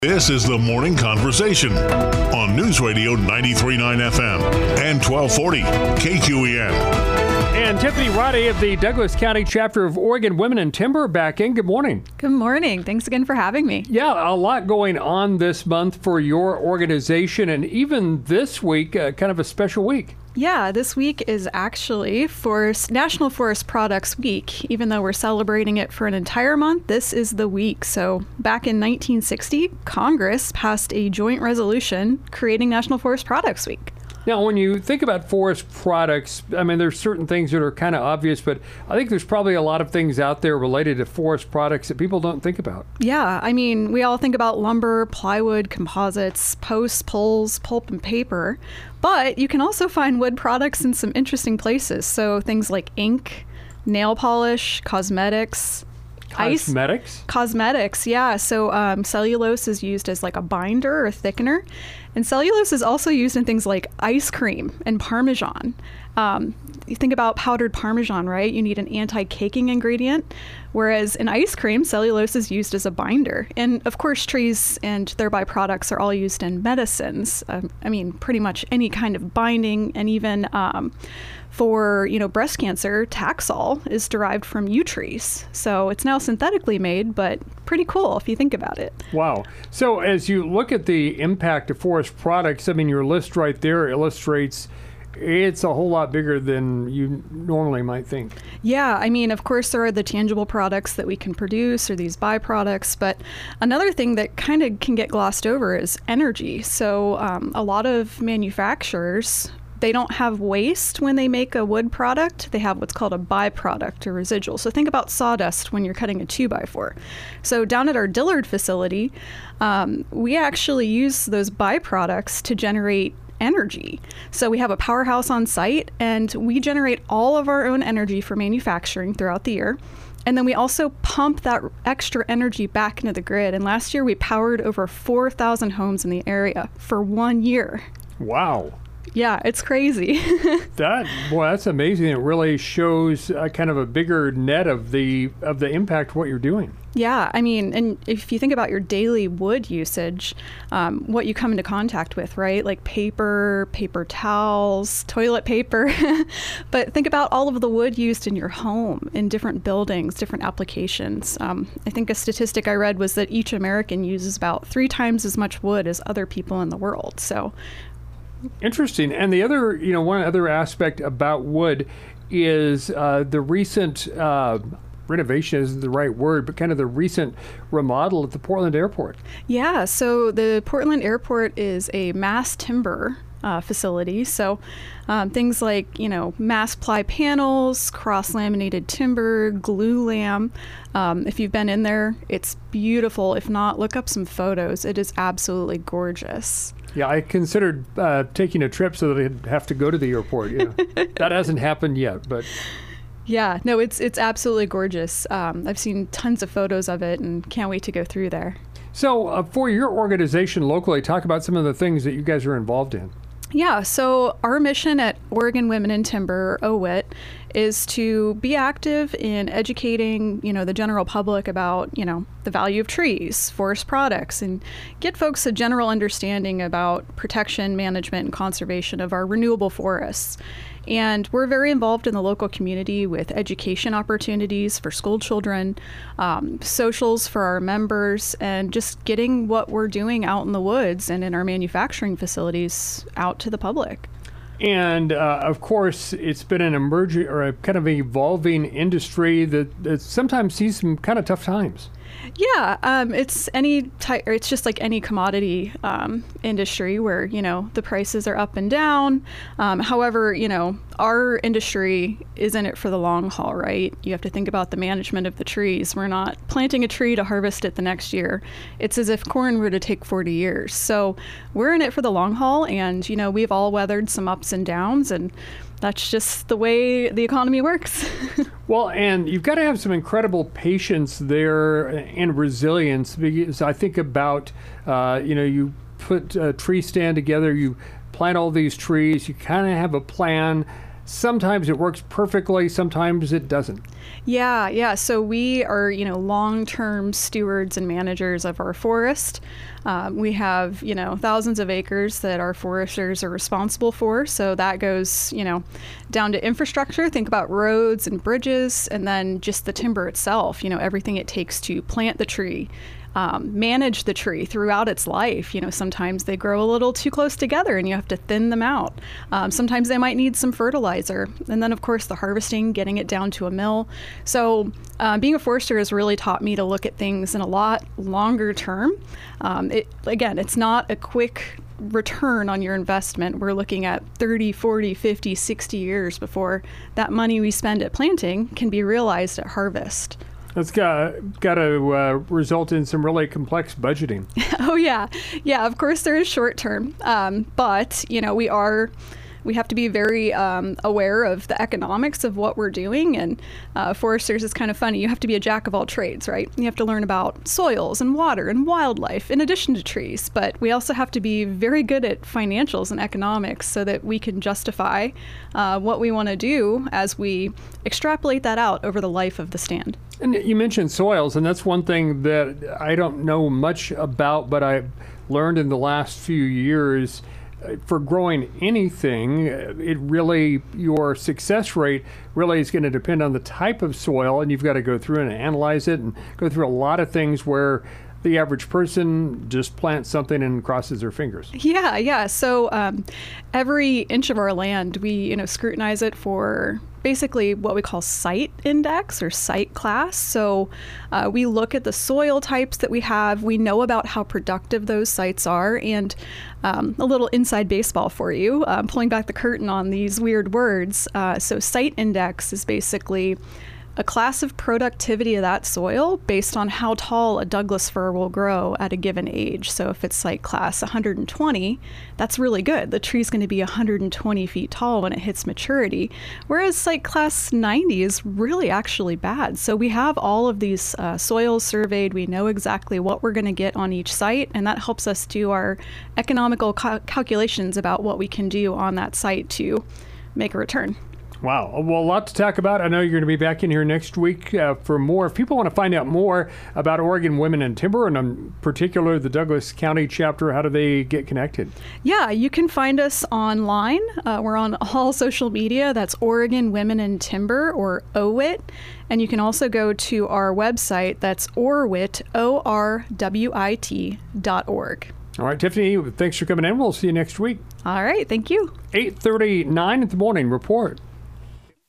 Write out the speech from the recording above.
This is the Morning Conversation on News Radio 93.9 FM and 1240 KQEN. And Tiffany Roddy of the Douglas County chapter of Oregon Women in Timber back in. Good morning. Good morning. Thanks again for having me. Yeah, a lot going on this month for your organization, and even this week, kind of a special week. Yeah, this week is actually National Forest Products Week. Even though we're celebrating it for an entire month, this is the week. So back in 1960, Congress passed a joint resolution creating National Forest Products Week. Now, when you think about forest products, I mean, there's certain things that are kind of obvious, but I think there's probably a lot of things out there related to forest products that people don't think about. Yeah, I mean, we all think about lumber, plywood, composites, posts, poles, pulp, and paper, but you can also find wood products in some interesting places. So things like ink, nail polish, cosmetics. Cosmetics, yeah. So cellulose is used as like a binder or thickener. And cellulose is also used in things like ice cream and Parmesan. You think about powdered Parmesan, right? You need an anti-caking ingredient. Whereas in ice cream, cellulose is used as a binder. And of course, trees and their byproducts are all used in medicines. I mean, pretty much any kind of binding, and even for, breast cancer, Taxol is derived from yew trees. So it's now synthetically made, but pretty cool if you think about it. Wow. So as you look at the impact of forest products, I mean, your list right there illustrates it's a whole lot bigger than you normally might think. Yeah, I mean, of course, there are the tangible products that we can produce or these byproducts, but another thing that kind of can get glossed over is energy. So a lot of manufacturers, they don't have waste when they make a wood product. They have what's called a byproduct or residual. So think about sawdust when you're cutting a 2x4. So down at our Dillard facility, we actually use those byproducts to generate energy. So we have a powerhouse on site, and we generate all of our own energy for manufacturing throughout the year. And then we also pump that extra energy back into the grid. And last year we powered over 4,000 homes in the area for 1 year. Wow. Yeah, it's crazy. That's amazing. It really shows kind of a bigger net of the impact of what you're doing. Yeah, I mean, and if you think about your daily wood usage, what you come into contact with, right? Like paper towels, toilet paper. But think about all of the wood used in your home, in different buildings, different applications. I think a statistic I read was that each American uses about 3 times as much wood as other people in the world. So interesting. And the other, one other aspect about wood is the recent renovation isn't the right word, but kind of the recent remodel at the Portland Airport. Yeah, so the Portland Airport is a mass timber facility. So things like, mass ply panels, cross-laminated timber, glulam. If you've been in there, it's beautiful. If not, look up some photos. It is absolutely gorgeous. Yeah, I considered taking a trip so that I'd have to go to the airport. That hasn't happened yet, but... Yeah, no, it's absolutely gorgeous. I've seen tons of photos of it and can't wait to go through there. So for your organization locally, talk about some of the things that you guys are involved in. Yeah, so our mission at Oregon Women in Timber, OWIT, is to be active in educating, the general public about, the value of trees, forest products, and get folks a general understanding about protection, management, and conservation of our renewable forests. And we're very involved in the local community with education opportunities for school children, socials for our members, and just getting what we're doing out in the woods and in our manufacturing facilities out to the public. And of course, it's been an emerging or a kind of evolving industry that sometimes sees some kind of tough times. Yeah, it's just like any commodity industry where, the prices are up and down. However, our industry is in it for the long haul, right? You have to think about the management of the trees. We're not planting a tree to harvest it the next year. It's as if corn were to take 40 years. So we're in it for the long haul, and, we've all weathered some ups and downs, and that's just the way the economy works. Well, and you've got to have some incredible patience there and resilience, because I think about, you put a tree stand together, you plant all these trees, you kind of have a plan. sometimes it works perfectly, sometimes it doesn't. Yeah. So we are, long-term stewards and managers of our forest. We have, thousands of acres that our foresters are responsible for. So that goes, down to infrastructure. Think about roads and bridges, and then just the timber itself, everything it takes to plant the tree. Manage the tree throughout its life. Sometimes they grow a little too close together and you have to thin them out. Sometimes they might need some fertilizer. And then, of course, the harvesting, getting it down to a mill. So being a forester has really taught me to look at things in a lot longer term. It's not a quick return on your investment. We're looking at 30, 40, 50, 60 years before that money we spend at planting can be realized at harvest. That's got to result in some really complex budgeting. Oh, yeah. Yeah, of course there is short term. But, we have to be very aware of the economics of what we're doing. And foresters is kind of funny. You have to be a jack of all trades, right? You have to learn about soils and water and wildlife in addition to trees. But we also have to be very good at financials and economics so that we can justify what we want to do as we extrapolate that out over the life of the stand. And you mentioned soils, and that's one thing that I don't know much about, but I've learned in the last few years. For growing anything, your success rate really is going to depend on the type of soil, and you've got to go through and analyze it and go through a lot of things where the average person just plants something and crosses their fingers. Yeah. So every inch of our land, we scrutinize it for basically what we call site index or site class. So we look at the soil types that we have. We know about how productive those sites are. And a little inside baseball for you, pulling back the curtain on these weird words. So site index is basically a class of productivity of that soil based on how tall a Douglas fir will grow at a given age. So if it's site class 120, that's really good. The tree's going to be 120 feet tall when it hits maturity, whereas site class 90 is really actually bad. So we have all of these soils surveyed. We know exactly what we're going to get on each site, and that helps us do our economical calculations about what we can do on that site to make a return. Wow. Well, a lot to talk about. I know you're going to be back in here next week for more. If people want to find out more about Oregon Women in Timber, and in particular the Douglas County chapter, how do they get connected? Yeah, you can find us online. We're on all social media. That's Oregon Women in Timber, or OWIT. And you can also go to our website. That's orwit, ORWIT.org. All right, Tiffany, thanks for coming in. We'll see you next week. All right, thank you. 8:39 in the morning report.